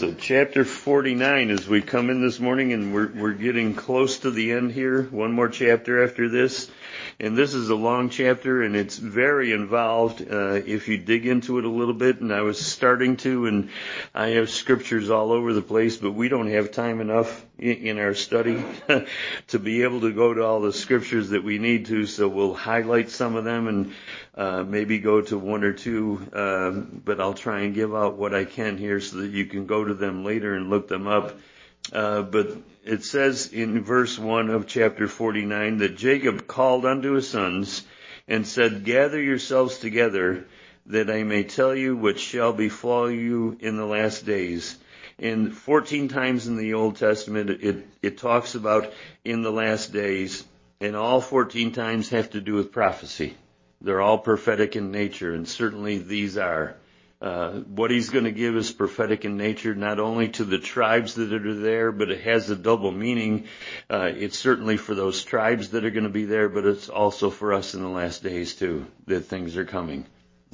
So chapter 49, as we come in this morning, and we're getting close to the end here. One more chapter after this. And this is a long chapter, and it's very involved if you dig into it a little bit. And I was starting to, and I have scriptures all over the place, but we don't have time enough in our study to be able to go to all the scriptures that we need to. So we'll highlight some of them and maybe go to one or two, but I'll try and give out what I can here so that you can go to them later and look them up. But it says in verse 1 of chapter 49 that Jacob called unto his sons and said, "Gather yourselves together, that I may tell you what shall befall you in the last days." And 14 times in the Old Testament it talks about in the last days, and all 14 times have to do with prophecy. They're all prophetic in nature, and certainly these are. What he's going to give is prophetic in nature, not only to the tribes that are there, but it has a double meaning. It's certainly for those tribes that are going to be there, but it's also for us in the last days too, that things are coming.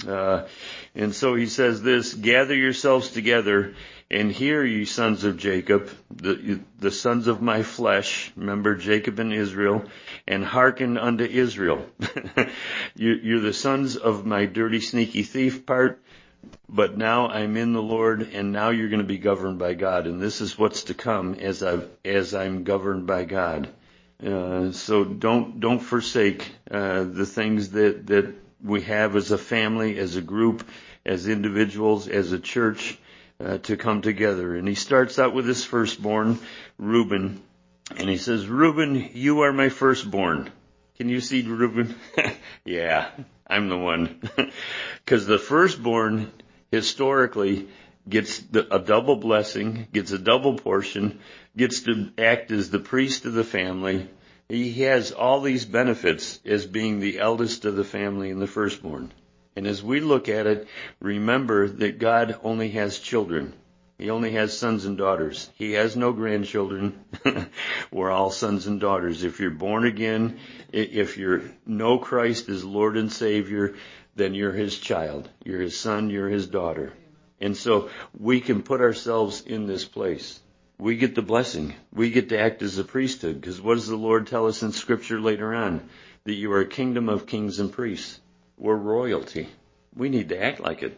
And so he says this, "Gather yourselves together, and hear, ye sons of Jacob, the sons of my flesh," remember Jacob and Israel, "and hearken unto Israel." You're the sons of my dirty, sneaky thief part, but now I'm in the Lord, and now you're going to be governed by God, and this is what's to come as I'm governed by God. So don't forsake the things that we have as a family, as a group, as individuals, as a church, to come together. And he starts out with his firstborn, Reuben, and he says, "Reuben, you are my firstborn." Can you see Reuben? Yeah, I'm the one. Because the firstborn, historically, gets a double blessing, gets a double portion, gets to act as the priest of the family. He has all these benefits as being the eldest of the family and the firstborn. And as we look at it, remember that God only has children. He only has sons and daughters. He has no grandchildren. We're all sons and daughters. If you're born again, if you know Christ as Lord and Savior, then you're His child. You're His son, you're His daughter. And so we can put ourselves in this place. We get the blessing. We get to act as a priesthood. Because what does the Lord tell us in Scripture later on? That you are a kingdom of kings and priests. We're royalty. We need to act like it.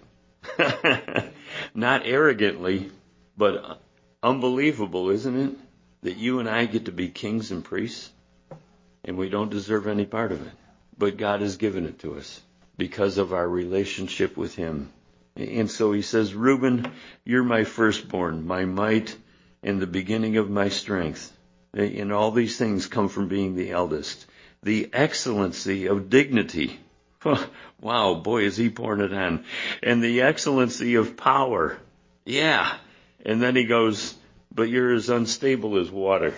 Not arrogantly, but unbelievable, isn't it? That you and I get to be kings and priests, and we don't deserve any part of it. But God has given it to us because of our relationship with Him. And so He says, "Reuben, you're my firstborn, my might, and the beginning of my strength." And all these things come from being the eldest. The excellency of dignity. Wow, boy, is he pouring it on. And the excellency of power. Yeah. And then he goes, "But you're as unstable as water."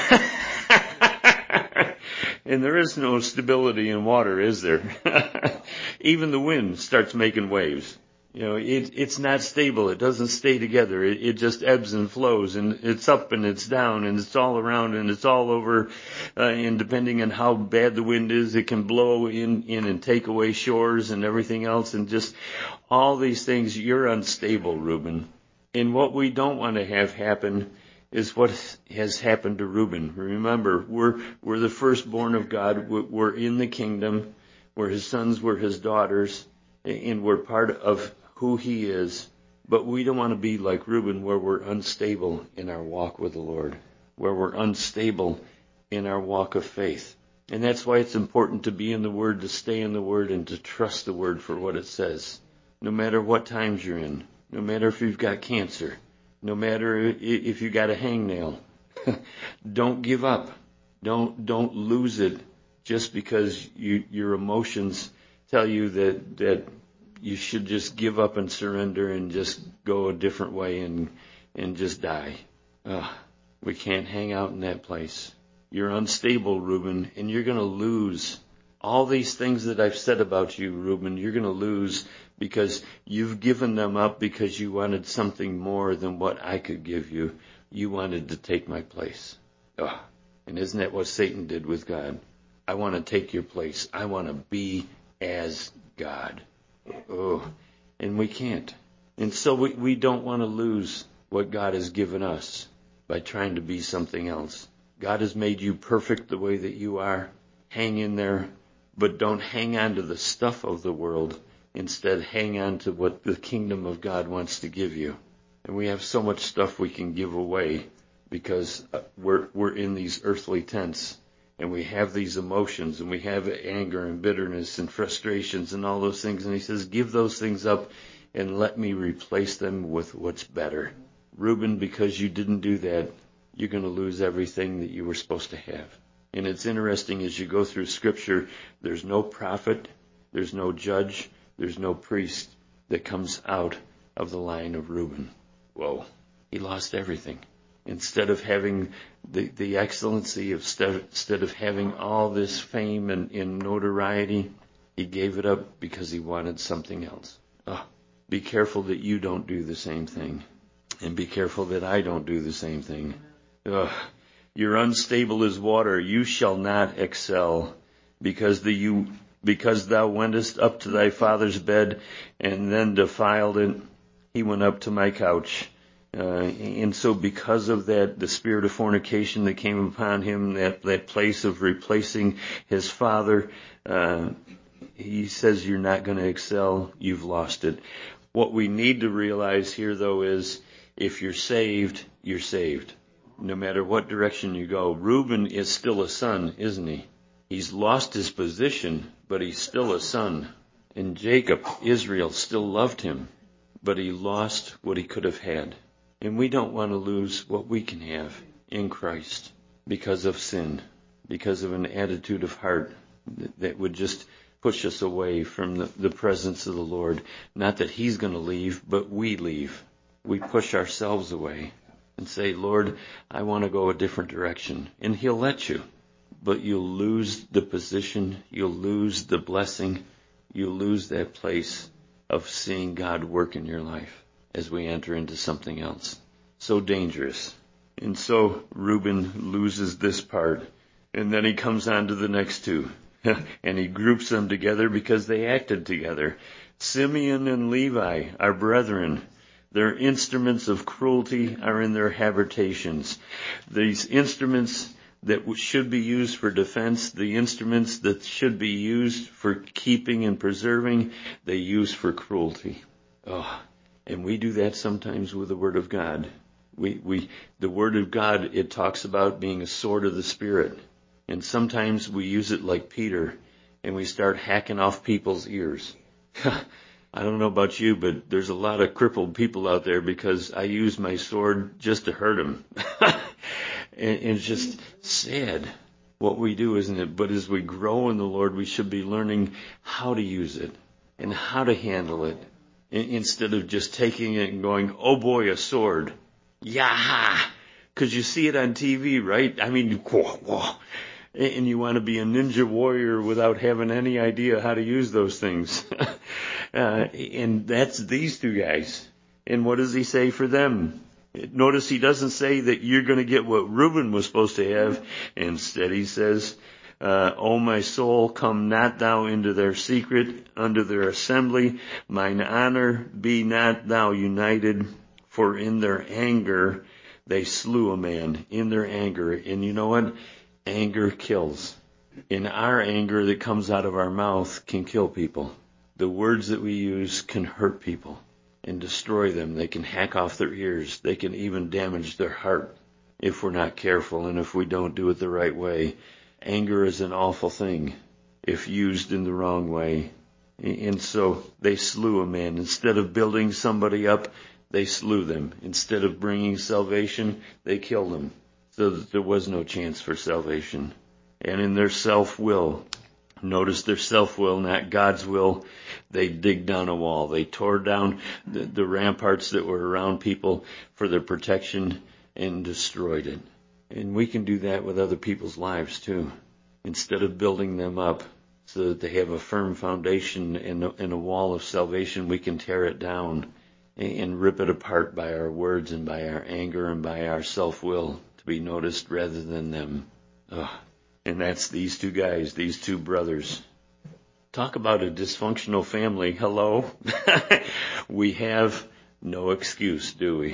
And there is no stability in water, is there? Even the wind starts making waves. You know, it's not stable. It doesn't stay together. It just ebbs and flows, and it's up and it's down, and it's all around and it's all over. And depending on how bad the wind is, it can blow in and take away shores and everything else, and just all these things. You're unstable, Reuben. And what we don't want to have happen is what has happened to Reuben. Remember, we're the firstborn of God. We're in the kingdom. We're His sons. We're His daughters, and we're part of who He is, but we don't want to be like Reuben, where we're unstable in our walk with the Lord, where we're unstable in our walk of faith. And that's why it's important to be in the Word, to stay in the Word, and to trust the Word for what it says. No matter what times you're in, no matter if you've got cancer, no matter if you got a hangnail, don't give up. Don't lose it just because your emotions tell you that you should just give up and surrender and just go a different way and just die. We can't hang out in that place. You're unstable, Reuben, and you're going to lose. All these things that I've said about you, Reuben, you're going to lose because you've given them up because you wanted something more than what I could give you. You wanted to take my place. And isn't that what Satan did with God? I want to take your place. I want to be as God. And we can't. And so we don't want to lose what God has given us by trying to be something else. God has made you perfect the way that you are. Hang in there, but don't hang on to the stuff of the world. Instead, hang on to what the kingdom of God wants to give you. And we have so much stuff we can give away because we're in these earthly tents. And we have these emotions, and we have anger and bitterness and frustrations and all those things. And he says, give those things up and let me replace them with what's better. Reuben, because you didn't do that, you're going to lose everything that you were supposed to have. And it's interesting as you go through Scripture, there's no prophet, there's no judge, there's no priest that comes out of the line of Reuben. Whoa, he lost everything. Instead of having the excellency, instead of having all this fame and notoriety, he gave it up because he wanted something else. Oh, be careful that you don't do the same thing. And be careful that I don't do the same thing. You're unstable as water. You shall not excel because thou wentest up to thy father's bed and then defiled it. He went up to my couch. And so because of that, the spirit of fornication that came upon him, that place of replacing his father, he says you're not going to excel. You've lost it. What we need to realize here, though, is if you're saved, you're saved. No matter what direction you go. Reuben is still a son, isn't he? He's lost his position, but he's still a son. And Jacob, Israel, still loved him, but he lost what he could have had. And we don't want to lose what we can have in Christ because of sin, because of an attitude of heart that would just push us away from the presence of the Lord. Not that he's going to leave, but we leave. We push ourselves away and say, Lord, I want to go a different direction. And he'll let you. But you'll lose the position. You'll lose the blessing. You'll lose that place of seeing God work in your life as we enter into something else. So dangerous. And so Reuben loses this part. And then he comes on to the next two. And he groups them together because they acted together. Simeon and Levi are brethren. Their instruments of cruelty are in their habitations. These instruments that should be used for defense, the instruments that should be used for keeping and preserving, they use for cruelty. Oh, and we do that sometimes with the Word of God. The Word of God, it talks about being a sword of the Spirit. And sometimes we use it like Peter, and we start hacking off people's ears. I don't know about you, but there's a lot of crippled people out there because I use my sword just to hurt them. And it's just sad what we do, isn't it? But as we grow in the Lord, we should be learning how to use it and how to handle it instead of just taking it and going, oh boy, a sword. Yeah, because you see it on TV, right? I mean, and you want to be a ninja warrior without having any idea how to use those things. And that's these two guys. And what does he say for them? Notice he doesn't say that you're going to get what Reuben was supposed to have. Instead he says, O my soul, come not thou into their secret, under their assembly. Mine honor, be not thou united. For in their anger they slew a man. In their anger. And you know what? Anger kills. In our anger that comes out of our mouth can kill people. The words that we use can hurt people and destroy them. They can hack off their ears. They can even damage their heart if we're not careful and if we don't do it the right way. Anger is an awful thing if used in the wrong way. And so they slew a man. Instead of building somebody up, they slew them. Instead of bringing salvation, they killed them. So that there was no chance for salvation. And in their self-will, notice their self-will, not God's will, they dig down a wall. They tore down the ramparts that were around people for their protection and destroyed it. And we can do that with other people's lives too. Instead of building them up so that they have a firm foundation and a wall of salvation, we can tear it down and rip it apart by our words and by our anger and by our self-will to be noticed rather than them. And that's these two guys, these two brothers. Talk about a dysfunctional family. Hello? We have no excuse, do we?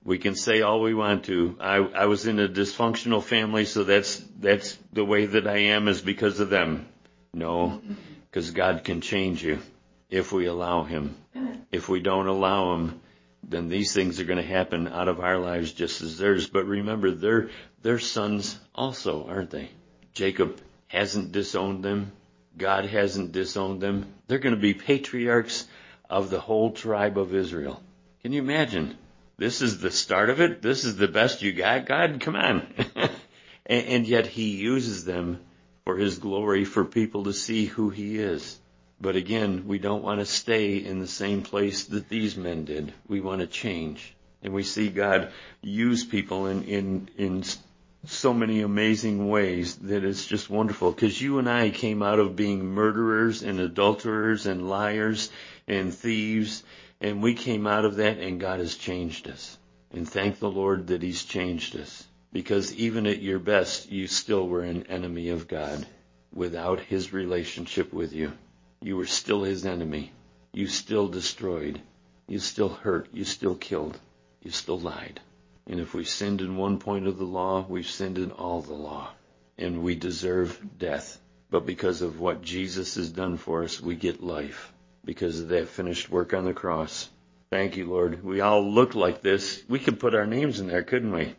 We can say all we want to. I was in a dysfunctional family, so that's the way that I am is because of them. No, because God can change you if we allow Him. If we don't allow Him, then these things are going to happen out of our lives just as theirs. But remember, they're sons also, aren't they? Jacob hasn't disowned them. God hasn't disowned them. They're going to be patriarchs of the whole tribe of Israel. Can you imagine? This is the start of it. This is the best you got. God, come on. And yet He uses them for His glory, for people to see who He is. But again, we don't want to stay in the same place that these men did. We want to change. And we see God use people in so many amazing ways that it's just wonderful. Because you and I came out of being murderers and adulterers and liars and thieves. And we came out of that, and God has changed us. And thank the Lord that He's changed us. Because even at your best, you still were an enemy of God without His relationship with you. You were still His enemy. You still destroyed. You still hurt. You still killed. You still lied. And if we sinned in one point of the law, we've sinned in all the law. And we deserve death. But because of what Jesus has done for us, we get life. Because of that finished work on the cross. Thank you, Lord. We all look like this. We could put our names in there, couldn't we?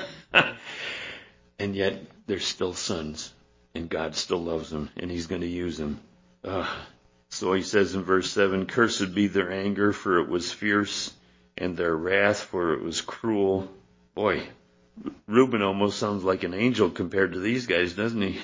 And yet, they're still sons. And God still loves them. And He's going to use them. So He says in verse 7, "Cursed be their anger, for it was fierce, and their wrath, for it was cruel." Boy, Reuben almost sounds like an angel compared to these guys, doesn't he?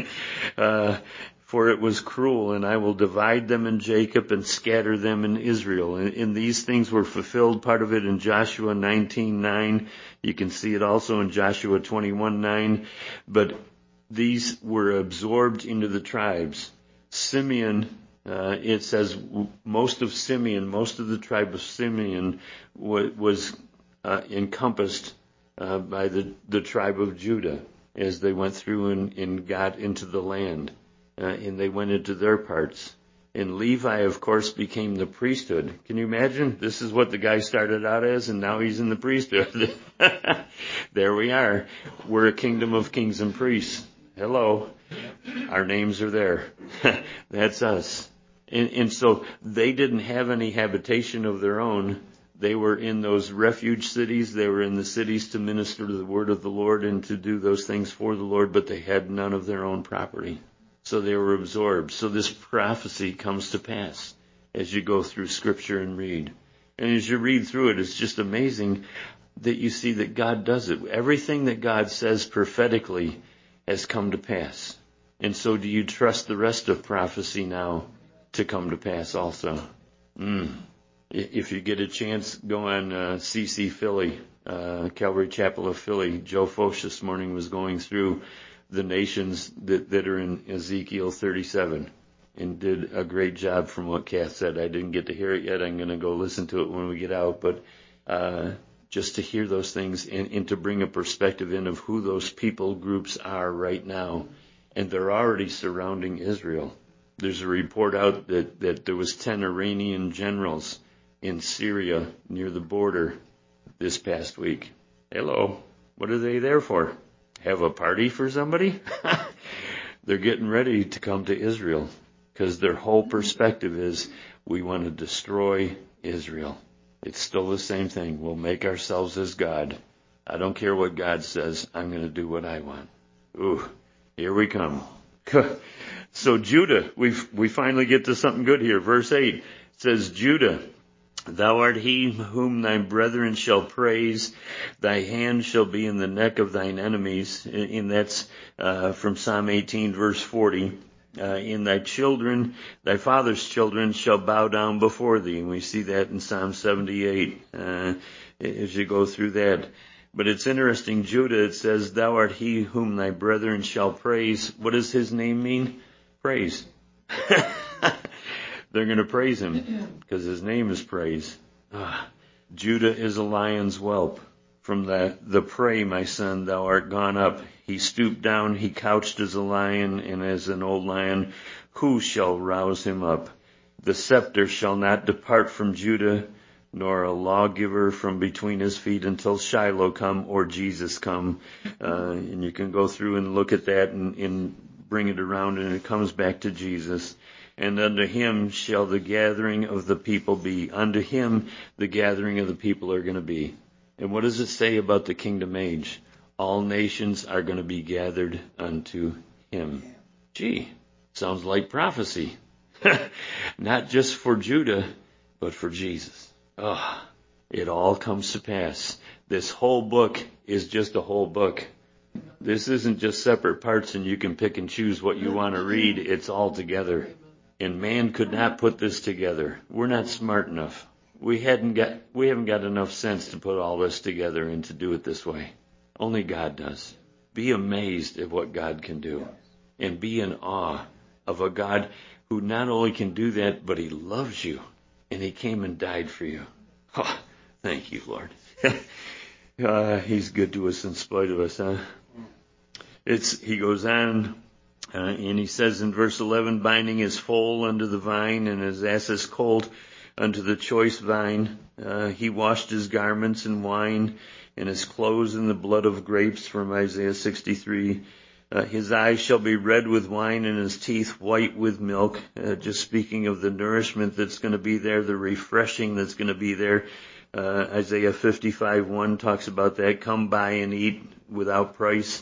"For it was cruel, and I will divide them in Jacob and scatter them in Israel." And these things were fulfilled, part of it in Joshua 19:9. You can see it also in Joshua 21:9. But these were absorbed into the tribes. Simeon, it says most of the tribe of Simeon was encompassed by the tribe of Judah as they went through and got into the land. And they went into their parts. And Levi, of course, became the priesthood. Can you imagine? This is what the guy started out as, and now he's in the priesthood. There we are. We're a kingdom of kings and priests. Hello. Our names are there. That's us. And so they didn't have any habitation of their own. They were in those refuge cities. They were in the cities to minister to the word of the Lord and to do those things for the Lord, but they had none of their own property. So they were absorbed. So this prophecy comes to pass as you go through Scripture and read. And as you read through it, it's just amazing that you see that God does it. Everything that God says prophetically has come to pass. And so do you trust the rest of prophecy now to come to pass also? If you get a chance, go on CC Philly, Calvary Chapel of Philly. Joe Foch this morning was going through the nations that are in Ezekiel 37 and did a great job from what Kath said. I didn't get to hear it yet. I'm going to go listen to it when we get out. But just to hear those things and to bring a perspective in of who those people groups are right now. And they're already surrounding Israel. There's a report out that there was 10 Iranian generals in Syria near the border this past week. Hello. What are they there for? Have a party for somebody? They're getting ready to come to Israel because their whole perspective is we want to destroy Israel. It's still the same thing. We'll make ourselves as God. I don't care what God says. I'm going to do what I want. Ooh, here we come. So Judah, we finally get to something good here. Verse 8 says, "Judah, thou art he whom thy brethren shall praise. Thy hand shall be in the neck of thine enemies." And that's from Psalm 18, verse 40. "In thy children, thy father's children shall bow down before thee." And we see that in Psalm 78 as you go through that. But it's interesting, Judah, it says, "Thou art he whom thy brethren shall praise." What does his name mean? Praise. They're going to praise him because his name is praise. Judah is a lion's whelp. From the prey, my son, thou art gone up. He stooped down, he couched as a lion and as an old lion. Who shall rouse him up? The scepter shall not depart from Judah, nor a lawgiver from between his feet until Shiloh come or Jesus come. And you can go through and look at that and bring it around, and it comes back to Jesus. And unto him shall the gathering of the people be. Unto him the gathering of the people are going to be. And what does it say about the kingdom age? All nations are going to be gathered unto him. Gee, sounds like prophecy. Not just for Judah, but for Jesus. Oh, it all comes to pass. This whole book is just a whole book. This isn't just separate parts and you can pick and choose what you want to read. It's all together. And man could not put this together. We're not smart enough. We haven't got enough sense to put all this together and to do it this way. Only God does. Be amazed at what God can do. And be in awe of a God who not only can do that, but he loves you. And he came and died for you. Oh, thank you, Lord. He's good to us in spite of us, huh? He goes on, and he says in verse 11, binding his foal unto the vine and his ass's colt unto the choice vine. He washed his garments in wine and his clothes in the blood of grapes, from Isaiah 63. His eyes shall be red with wine and his teeth white with milk. Just speaking of the nourishment that's going to be there, the refreshing that's going to be there. Isaiah 55:1 talks about that. Come buy and eat without price.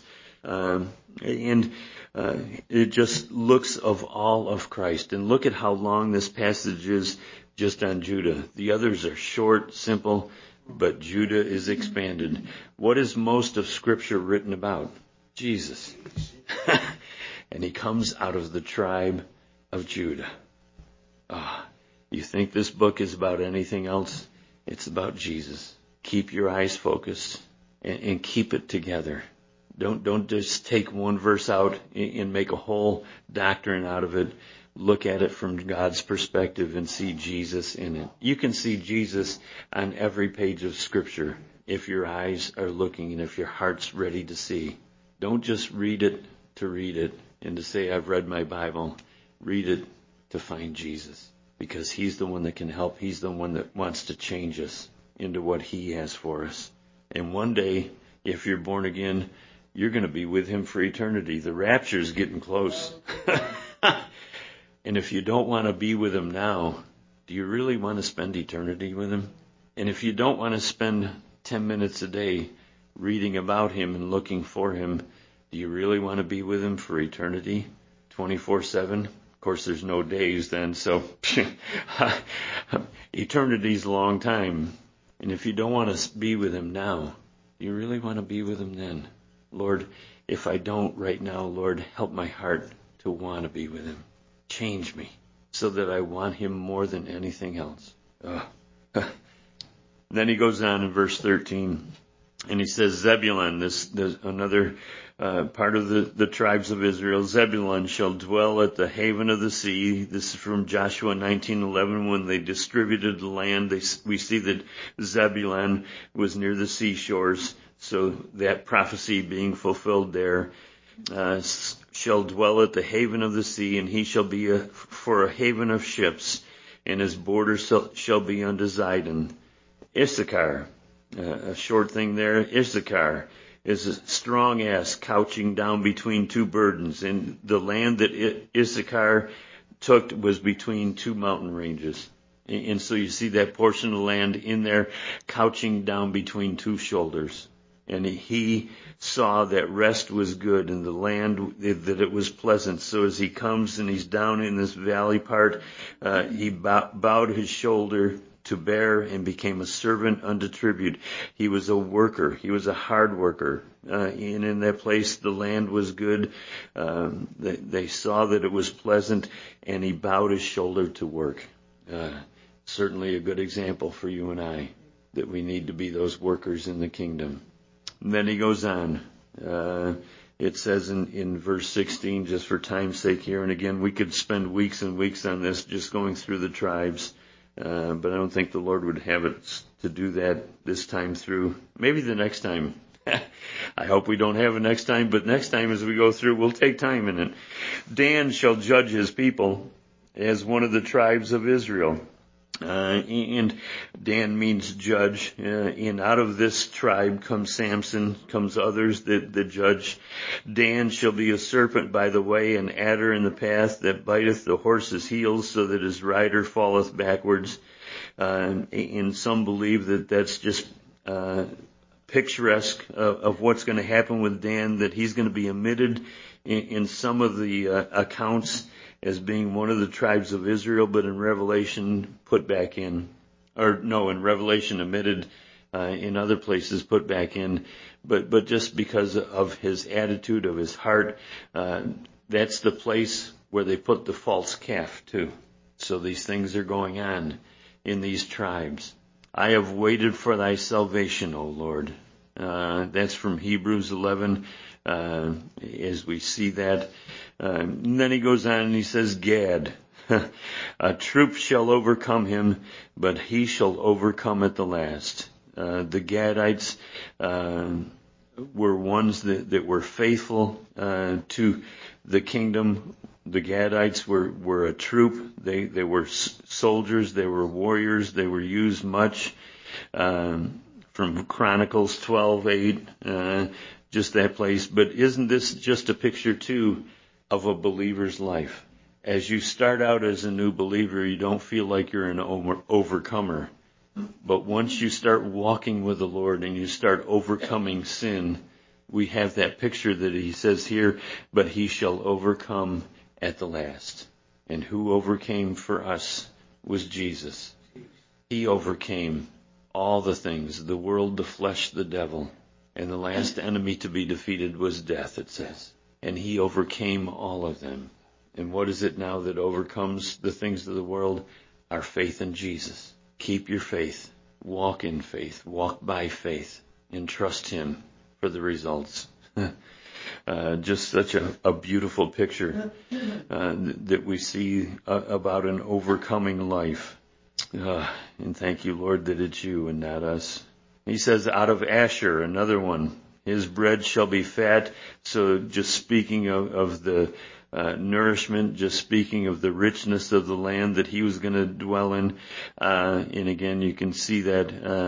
It just looks of all of Christ. And look at how long this passage is just on Judah. The others are short, simple, but Judah is expanded. What is most of Scripture written about? Jesus. And he comes out of the tribe of Judah. You think this book is about anything else? It's about Jesus. Keep your eyes focused and keep it together. Don't just take one verse out and make a whole doctrine out of it. Look at it from God's perspective and see Jesus in it. You can see Jesus on every page of Scripture if your eyes are looking and if your heart's ready to see. Don't just read it to read it and to say, I've read my Bible. Read it to find Jesus, because he's the one that can help. He's the one that wants to change us into what he has for us. And one day, if you're born again, you're going to be with him for eternity. The rapture's getting close. And if you don't want to be with him now, do you really want to spend eternity with him? And if you don't want to spend 10 minutes a day reading about him and looking for him, do you really want to be with him for eternity, 24/7? Of course, there's no days then, so eternity's a long time. And if you don't want to be with him now, do you really want to be with him then? Lord, if I don't right now, Lord, help my heart to want to be with him. Change me so that I want him more than anything else. Then he goes on in verse 13, and he says, Zebulun, this another part of the tribes of Israel, Zebulun shall dwell at the haven of the sea. This is from Joshua 19:11, when they distributed the land. We see that Zebulun was near the seashores, so that prophecy being fulfilled there. Shall dwell at the haven of the sea, and he shall be for a haven of ships, and his borders shall be unto Zidon. Issachar, a short thing there, Issachar is a strong ass couching down between two burdens, and the land that Issachar took was between two mountain ranges. And so you see that portion of land in there couching down between two shoulders. And he saw that rest was good and the land, that it was pleasant. So as he comes and he's down in this valley part, he bowed his shoulder to bear and became a servant unto tribute. He was a worker. He was a hard worker. And in that place, the land was good. They saw that it was pleasant, and he bowed his shoulder to work. Certainly a good example for you and I, that we need to be those workers in the kingdom. And then he goes on. It says in verse 16, just for time's sake here, and again, we could spend weeks and weeks on this, just going through the tribes. But I don't think the Lord would have it to do that this time through. Maybe the next time. I hope we don't have a next time, but next time as we go through, we'll take time in it. Dan shall judge his people as one of the tribes of Israel. And Dan means judge. And out of this tribe comes Samson, comes others that judge. Dan shall be a serpent by the way, an adder in the path that biteth the horse's heels, so that his rider falleth backwards. And some believe that that's just picturesque of what's going to happen with Dan, that he's going to be omitted in some of the accounts as being one of the tribes of Israel, but in Revelation put back in. Or no, in Revelation omitted, in other places put back in. But just because of his attitude, of his heart, that's the place where they put the false calf too. So these things are going on in these tribes. I have waited for thy salvation, O Lord. That's from Hebrews 11, as we see that. And then he goes on and he says, Gad, a troop shall overcome him, but he shall overcome at the last. The Gadites were ones that were faithful to the kingdom. The Gadites were a troop. They were soldiers. They were warriors. They were used much. From Chronicles 12:8, just that place. But isn't this just a picture too of a believer's life? As you start out as a new believer, you don't feel like you're an overcomer. But once you start walking with the Lord and you start overcoming sin, we have that picture that he says here, but he shall overcome at the last. And who overcame for us was Jesus. He overcame all the things, the world, the flesh, the devil. And the last enemy to be defeated was death, it says. And he overcame all of them. And what is it now that overcomes the things of the world? Our faith in Jesus. Keep your faith. Walk in faith. Walk by faith. And trust him for the results. Just such a beautiful picture that we see about an overcoming life. And thank you, Lord, that it's you and not us. He says, out of Asher, another one, his bread shall be fat. So just speaking of the nourishment, just speaking of the richness of the land that he was going to dwell in. And again, you can see that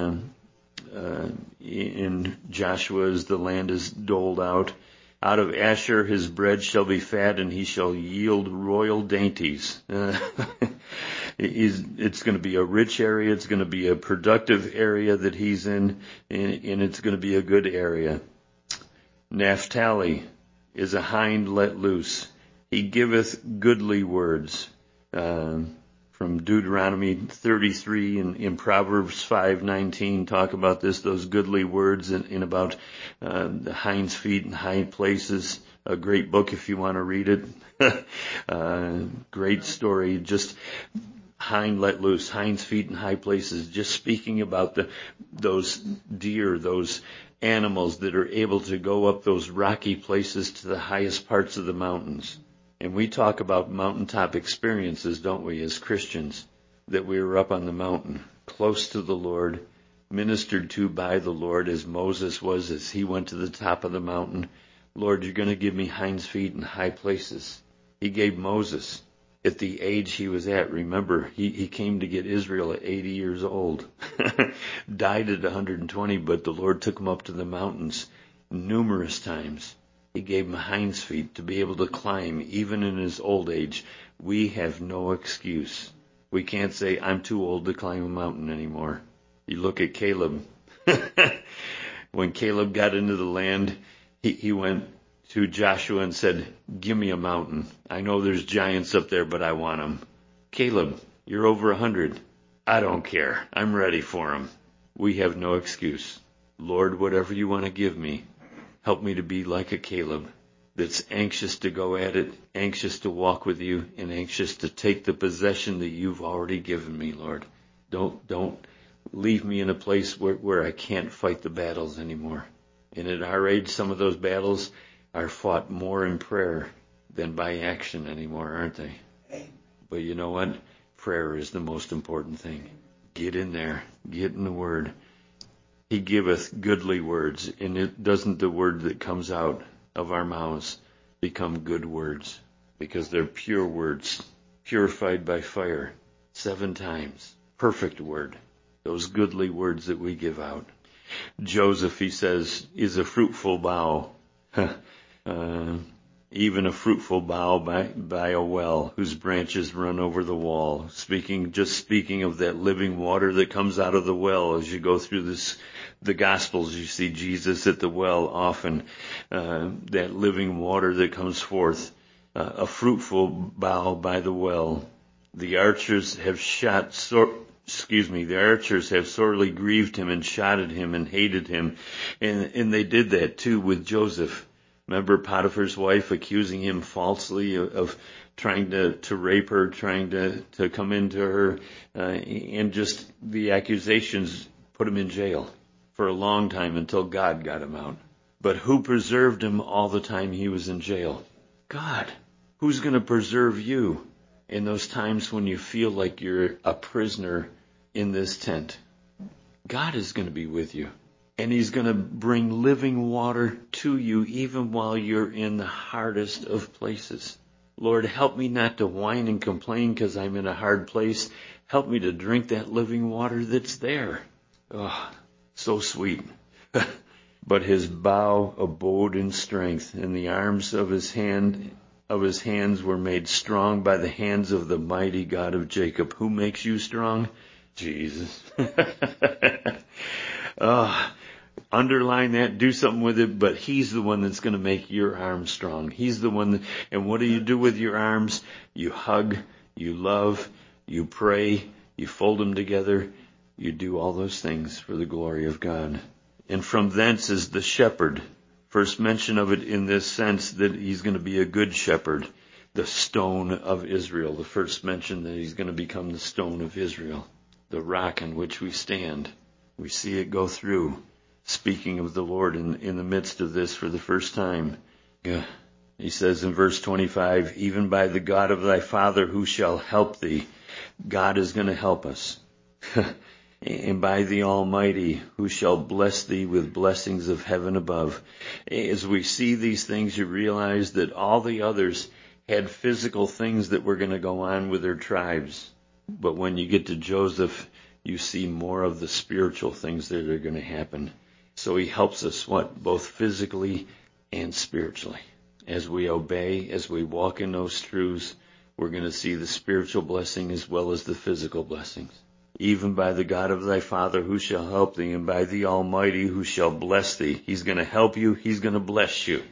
in Joshua as the land is doled out. Out of Asher his bread shall be fat, and he shall yield royal dainties. It's going to be a rich area. It's going to be a productive area that he's in, and it's going to be a good area. Naphtali is a hind let loose. He giveth goodly words. From Deuteronomy 33 and in Proverbs 5:19 talk about this, those goodly words in about the hind's feet and high places. A great book if you want to read it. Great story. Just hind let loose, hind's feet in high places. Just speaking about those deer, those animals that are able to go up those rocky places to the highest parts of the mountains. And we talk about mountaintop experiences, don't we, as Christians, that we were up on the mountain, close to the Lord, ministered to by the Lord as Moses was as he went to the top of the mountain. Lord, you're going to give me hind's feet in high places. He gave Moses at the age he was at. Remember, he came to get Israel at 80 years old. Died at 120, but the Lord took him up to the mountains numerous times. He gave him hind's feet to be able to climb even in his old age. We have no excuse. We can't say, I'm too old to climb a mountain anymore. You look at Caleb. When Caleb got into the land, he went to Joshua and said, give me a mountain. I know there's giants up there, but I want them. Caleb, you're over 100. I don't care. I'm ready for them. We have no excuse. Lord, whatever you want to give me, help me to be like a Caleb that's anxious to go at it, anxious to walk with you, and anxious to take the possession that you've already given me, Lord. Don't leave me in a place where I can't fight the battles anymore. And at our age, some of those battles are fought more in prayer than by action anymore, aren't they? But you know what? Prayer is the most important thing. Get in there. Get in the Word. He giveth goodly words, and it doesn't the word that comes out of our mouths become good words, because they're pure words, purified by fire 7 times. perfect word, those goodly words that we give out. Joseph, he says, is a fruitful bough, even a fruitful bough by a well, whose branches run over the wall. Speaking of that living water that comes out of the well. As you go through the Gospels, you see Jesus at the well often, that living water that comes forth, a fruitful bough by the well. The archers have sorely grieved him and shot at him and hated him. And they did that too with Joseph. Remember Potiphar's wife accusing him falsely of trying to rape her, trying to come into her, and just the accusations put him in jail for a long time until God got him out. But who preserved him all the time he was in jail? God. Who's going to preserve you in those times when you feel like you're a prisoner in this tent? God is going to be with you. And he's going to bring living water to you even while you're in the hardest of places. Lord, help me not to whine and complain because I'm in a hard place. Help me to drink that living water that's there. Oh, so sweet. But his bow abode in strength, and the arms of his hands were made strong by the hands of the mighty God of Jacob. Who makes you strong? Jesus. Underline that, do something with it, but he's the one that's going to make your arms strong. He's the one and what do you do with your arms? You hug, you love, you pray, you fold them together, you do all those things for the glory of God. And from thence is the shepherd. First mention of it in this sense that he's going to be a good shepherd, the stone of Israel. The first mention that he's going to become the stone of Israel, the rock on which we stand. We see it go through. Speaking of the Lord in the midst of this for the first time. He says in verse 25, even by the God of thy father who shall help thee. God is going to help us. And by the Almighty who shall bless thee with blessings of heaven above. As we see these things, you realize that all the others had physical things that were going to go on with their tribes. But when you get to Joseph, you see more of the spiritual things that are going to happen. So he helps us, both physically and spiritually. As we obey, as we walk in those truths, we're going to see the spiritual blessing as well as the physical blessings. Even by the God of thy father who shall help thee, and by the Almighty who shall bless thee. He's going to help you. He's going to bless you.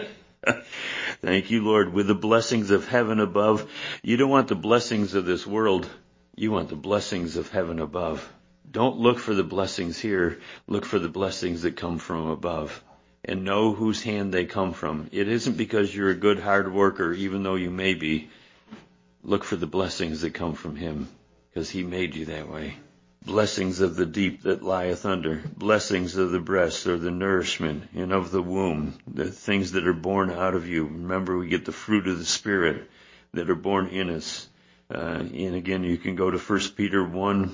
Thank you, Lord. With the blessings of heaven above. You don't want the blessings of this world. You want the blessings of heaven above. Don't look for the blessings here. Look for the blessings that come from above. And know whose hand they come from. It isn't because you're a good hard worker, even though you may be. Look for the blessings that come from him, because he made you that way. Blessings of the deep that lieth under. Blessings of the breast or the nourishment and of the womb. The things that are born out of you. Remember, we get the fruit of the Spirit that are born in us. And again, you can go to 1 Peter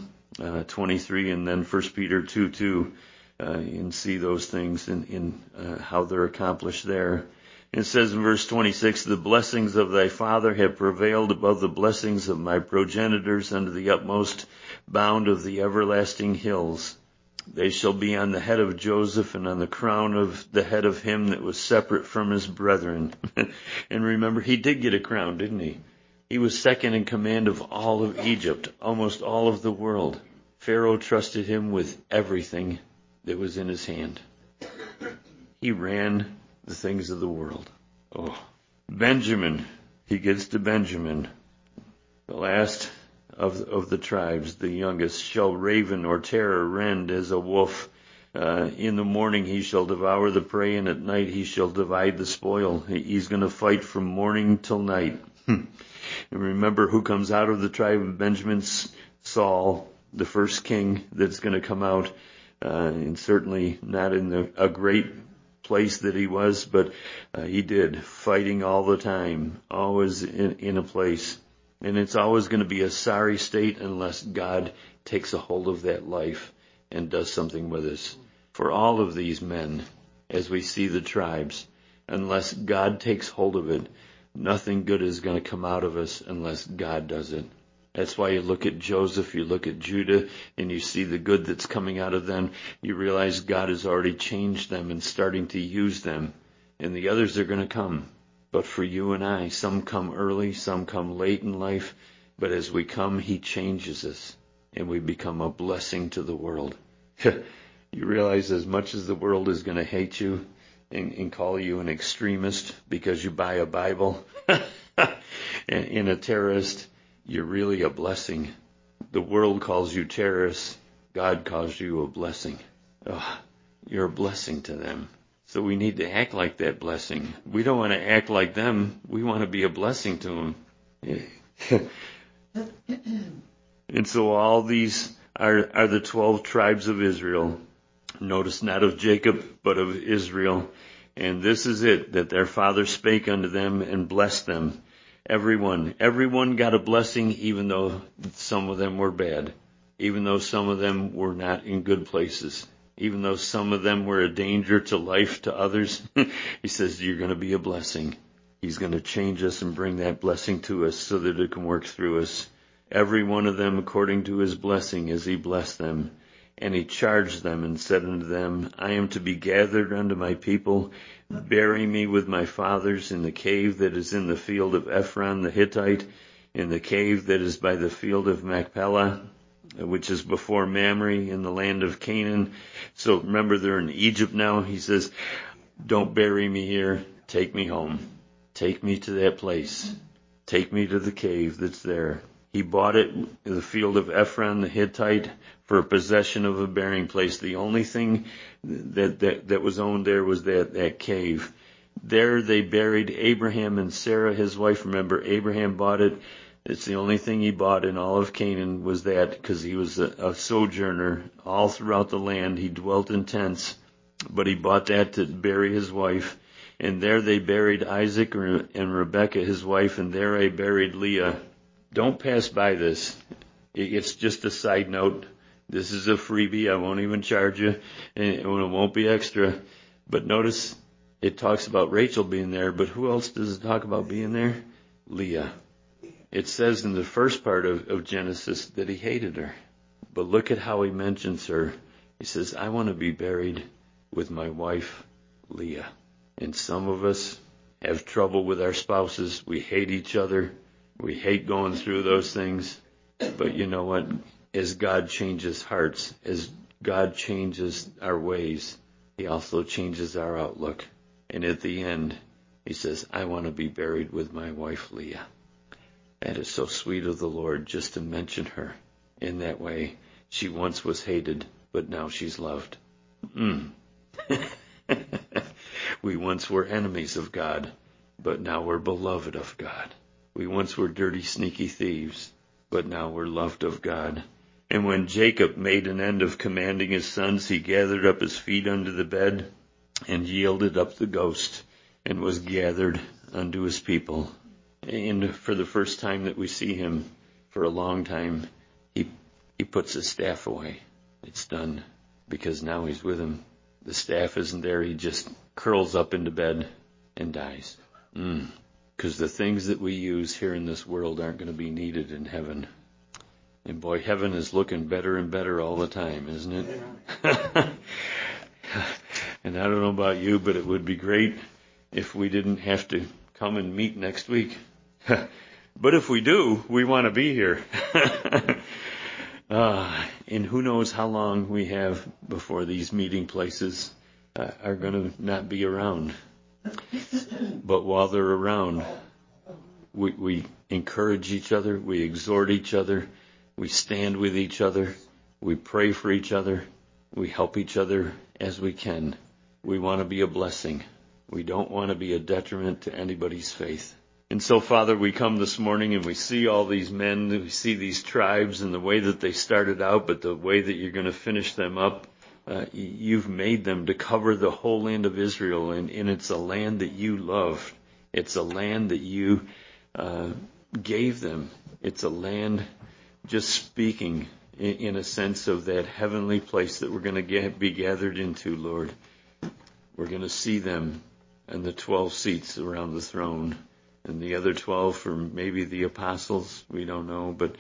1:23 and then 1 Peter 2:2 and see those things in how they're accomplished there. It says in verse 26, the blessings of thy father have prevailed above the blessings of my progenitors unto the utmost bound of the everlasting hills. They shall be on the head of Joseph and on the crown of the head of him that was separate from his brethren. And remember, he did get a crown, didn't he? He was second in command of all of Egypt, almost all of the world. Pharaoh trusted him with everything that was in his hand. He ran the things of the world. Oh, Benjamin, he gets to Benjamin, the last of the tribes, the youngest, shall raven or terror rend as a wolf. In the morning he shall devour the prey, and at night he shall divide the spoil. He's going to fight from morning till night. And remember who comes out of the tribe of Benjamin? Saul, the first king that's going to come out, and certainly not in a great place that he was, but he did, fighting all the time, always in a place. And it's always going to be a sorry state unless God takes a hold of that life and does something with us. For all of these men, as we see the tribes, unless God takes hold of it, nothing good is going to come out of us unless God does it. That's why you look at Joseph, you look at Judah, and you see the good that's coming out of them. You realize God has already changed them and starting to use them. And the others are going to come. But for you and I, some come early, some come late in life. But as we come, He changes us, and we become a blessing to the world. You realize as much as the world is going to hate you and call you an extremist because you buy a Bible and a terrorist, you're really a blessing. The world calls you terrorists. God calls you a blessing. Oh, you're a blessing to them. So we need to act like that blessing. We don't want to act like them. We want to be a blessing to them. And so all these are the 12 tribes of Israel. Notice not of Jacob, but of Israel. And this is it, that their father spake unto them and blessed them. Everyone got a blessing, even though some of them were bad. Even though some of them were not in good places. Even though some of them were a danger to life to others. He says, you're going to be a blessing. He's going to change us and bring that blessing to us so that it can work through us. Every one of them according to his blessing as he blessed them. And he charged them and said unto them, I am to be gathered unto my people. Bury me with my fathers in the cave that is in the field of Ephron the Hittite, in the cave that is by the field of Machpelah, which is before Mamre in the land of Canaan. So remember, they're in Egypt now. He says, don't bury me here. Take me home. Take me to that place. Take me to the cave that's there. He bought it in the field of Ephron the Hittite for a possession of a burying place. The only thing that was owned there was that cave. There they buried Abraham and Sarah, his wife. Remember, Abraham bought it. It's the only thing he bought in all of Canaan was that, because he was a sojourner all throughout the land. He dwelt in tents, but he bought that to bury his wife. And there they buried Isaac and Rebekah, his wife, and there they buried Leah. Don't pass by this. It's just a side note. This is a freebie. I won't even charge you, and it won't be extra. But notice it talks about Rachel being there, but who else does it talk about being there? Leah. It says in the first part of Genesis that he hated her. But look at how he mentions her. He says, I want to be buried with my wife, Leah. And some of us have trouble with our spouses. We hate each other. We hate going through those things. But you know what? As God changes hearts, as God changes our ways, He also changes our outlook. And at the end, He says, I want to be buried with my wife, Leah. That is so sweet of the Lord, just to mention her in that way. She once was hated, but now she's loved. We once were enemies of God, but now we're beloved of God. We once were dirty, sneaky thieves, but now we're loved of God. And when Jacob made an end of commanding his sons, he gathered up his feet under the bed and yielded up the ghost and was gathered unto his people. And for the first time that we see him for a long time, he puts his staff away. It's done, because now he's with him. The staff isn't there. He just curls up into bed and dies. Because the things that we use here in this world aren't going to be needed in heaven. And boy, heaven is looking better and better all the time, isn't it? And I don't know about you, but it would be great if we didn't have to come and meet next week. But if we do, we want to be here. And who knows how long we have before these meeting places are going to not be around. But while they're around, we encourage each other, we exhort each other, we stand with each other, we pray for each other, we help each other as we can. We want to be a blessing. We don't want to be a detriment to anybody's faith. And so, Father, we come this morning and we see all these men, we see these tribes and the way that they started out, but the way that you're going to finish them up. You've made them to cover the whole land of Israel, and it's a land that you loved. It's a land that you gave them. It's a land, just speaking in a sense of that heavenly place that we're going to be gathered into, Lord. We're going to see them and the 12 seats around the throne. And the other 12 for maybe the apostles, we don't know, but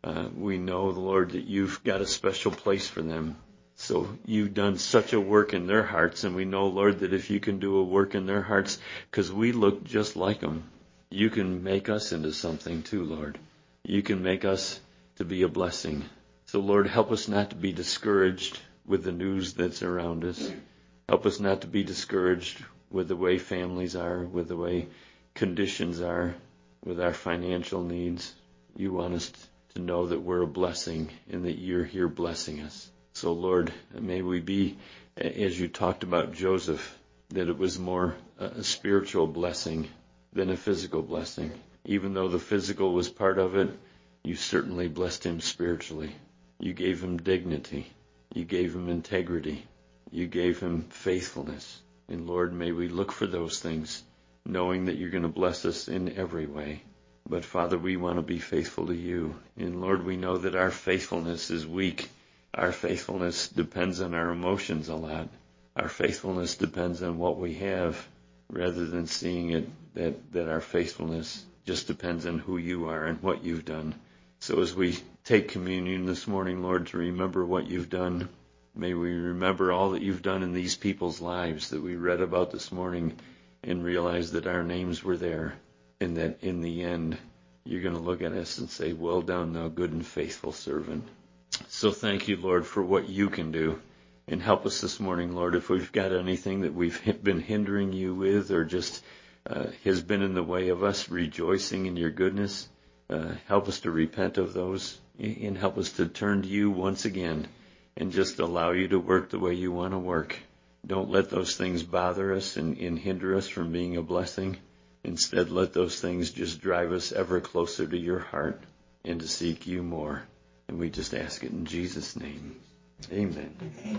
we know, Lord, that you've got a special place for them. So you've done such a work in their hearts, and we know, Lord, that if you can do a work in their hearts, because we look just like them, you can make us into something too, Lord. You can make us to be a blessing. So, Lord, help us not to be discouraged with the news that's around us. Help us not to be discouraged with the way families are, with the way conditions are, with our financial needs. You want us to know that we're a blessing and that you're here blessing us. So, Lord, may we be, as you talked about Joseph, that it was more a spiritual blessing than a physical blessing. Even though the physical was part of it, you certainly blessed him spiritually. You gave him dignity. You gave him integrity. You gave him faithfulness. And Lord, may we look for those things, knowing that you're going to bless us in every way. But Father, we want to be faithful to you. And Lord, we know that our faithfulness is weak. Our faithfulness depends on our emotions a lot. Our faithfulness depends on what we have, rather than seeing it that our faithfulness just depends on who you are and what you've done. So as we take communion this morning, Lord, to remember what you've done, may we remember all that you've done in these people's lives that we read about this morning and realize that our names were there, and that in the end you're going to look at us and say, well done, thou good and faithful servant. So thank you, Lord, for what you can do. And help us this morning, Lord, if we've got anything that we've been hindering you with or just has been in the way of us rejoicing in your goodness, help us to repent of those and help us to turn to you once again and just allow you to work the way you want to work. Don't let those things bother us and hinder us from being a blessing. Instead, let those things just drive us ever closer to your heart and to seek you more. And we just ask it in Jesus' name. Amen.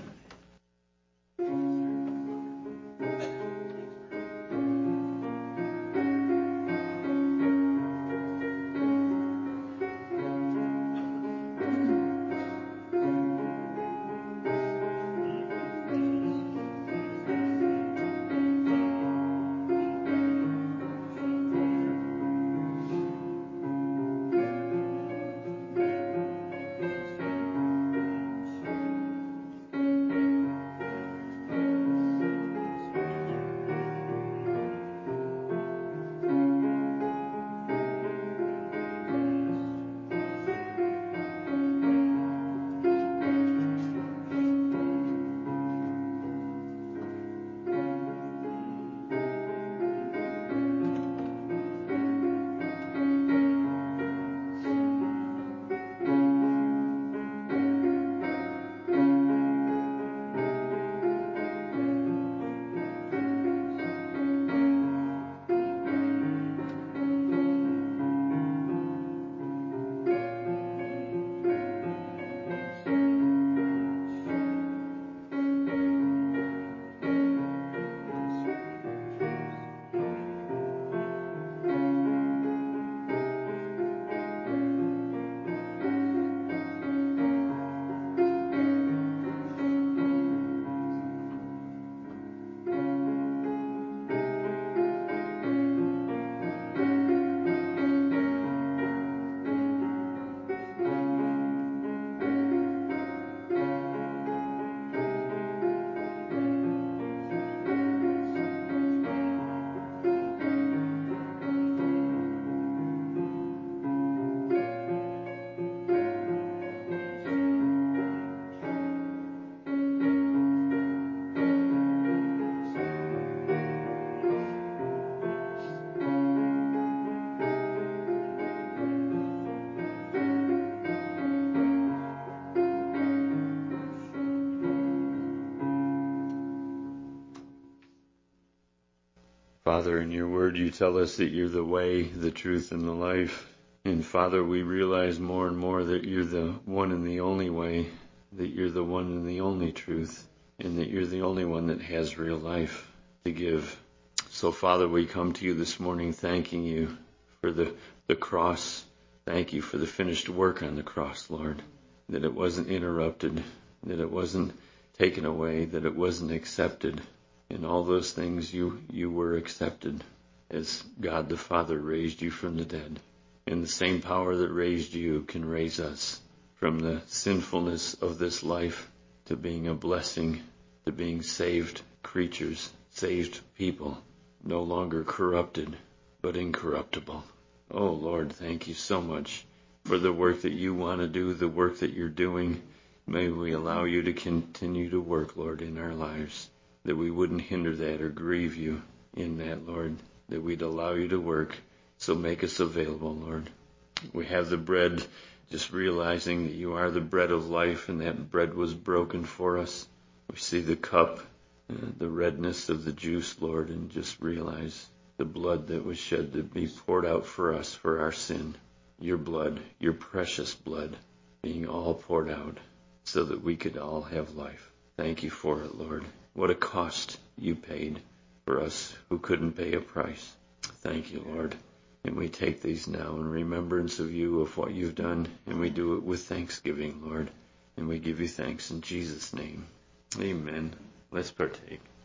Father, in your word you tell us that you're the way, the truth, and the life. And Father, we realize more and more that you're the one and the only way, that you're the one and the only truth, and that you're the only one that has real life to give. So Father, we come to you this morning thanking you for the cross. Thank you for the finished work on the cross, Lord, that it wasn't interrupted, that it wasn't taken away, that it wasn't accepted. In all those things you were accepted. as God the Father raised you from the dead. And the same power that raised you can raise us from the sinfulness of this life to being a blessing, to being saved creatures, saved people, no longer corrupted, but incorruptible. Oh, Lord, thank you so much for the work that you want to do, the work that you're doing. May we allow you to continue to work, Lord, in our lives, that we wouldn't hinder that or grieve you in that, Lord, that we'd allow you to work. So make us available, Lord. We have the bread, just realizing that you are the bread of life and that bread was broken for us. We see the cup, the redness of the juice, Lord, and just realize the blood that was shed to be poured out for us for our sin. Your blood, your precious blood, being all poured out so that we could all have life. Thank you for it, Lord. What a cost you paid for us who couldn't pay a price. Thank you, Lord. And we take these now in remembrance of you, of what you've done, and we do it with thanksgiving, Lord. And we give you thanks in Jesus' name. Amen. Let's partake.